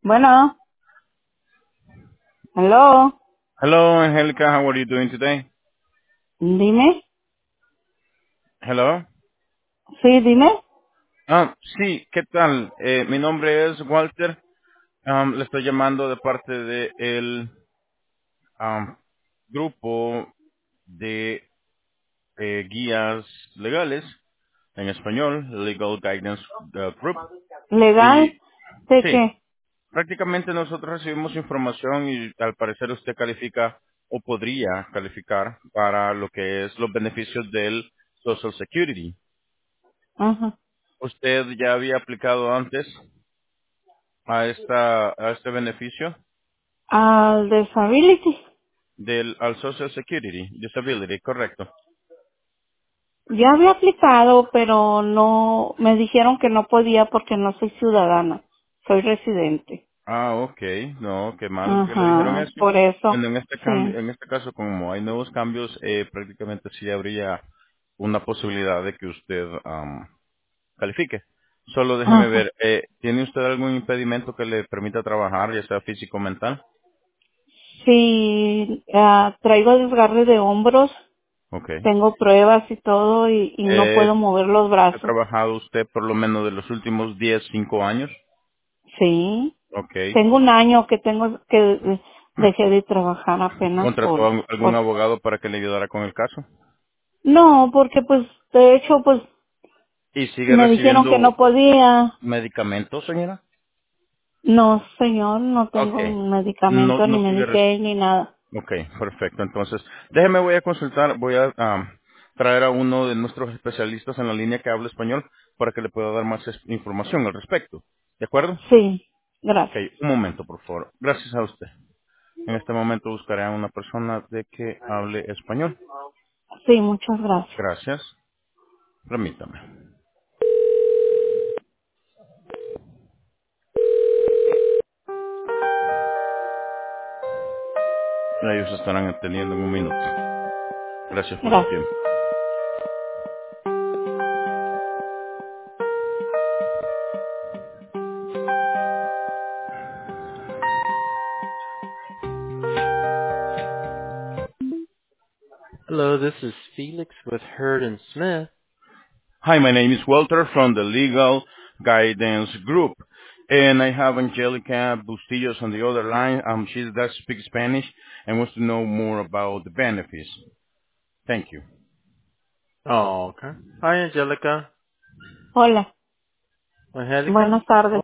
Bueno, hello, Hello, Angelica. How are you doing today? dime, Hello. sí, dime. Sí, ¿qué tal? Mi nombre es Walter. Le estoy llamando de parte de el grupo de guías legales en español, Legal Guidance Group. Y ¿Legal? ¿De sí, qué? prácticamente nosotros recibimos información y al parecer usted califica o podría calificar para lo que es los beneficios del Social Security. Ajá. ¿Usted ya había aplicado antes a este beneficio Al disability. al Social Security Disability, correcto? Ya había aplicado, pero no, me dijeron que no podía porque no soy ciudadana, soy residente. Ah, ok, no, qué mal que le dijeron Ajá, eso. por eso, Bueno, sí. en este caso, como hay nuevos cambios, prácticamente sí habría una posibilidad de que usted califique. Solo déjeme Ajá. ver, ¿tiene usted algún impedimento que le permita trabajar, ya sea físico o mental? Sí, traigo desgarre de hombros, Ok. tengo pruebas y todo y no puedo mover los ¿Ha brazos. trabajado usted por lo menos de los últimos 10, 5 años? Sí. Ok. Tengo un año que tengo que dejé de trabajar apenas ¿Contrató a algún por abogado para que le ayudara con el caso? no, porque pues de hecho pues ¿Y sigue me dijeron que recibiendo no podía. medicamentos, señora? No, señor, no Ok. tengo No, medicamento ni no sigue Medicaid ni nada. Ok, perfecto. Entonces, déjeme, voy a consultar, voy a traer a uno de nuestros especialistas en la línea que habla español para que le pueda dar más información al respecto. ¿De acuerdo? Sí, Ok, gracias. un momento, por favor. Gracias a usted. En este momento buscaré a una persona de que hable español. Sí, muchas gracias. Gracias. Permítame. Ellos estarán atendiendo en un minuto. Gracias por su Gracias. tiempo. Hello, this is Felix with Hurd and Smith. Hi, my name is Walter from the Legal Guidance Group, and I have Angelica Bustillos on the other line. She does speak Spanish and wants to know more about the benefits. Thank you. Oh, okay. Hi, Angelica. Hola, Angelica? buenas tardes.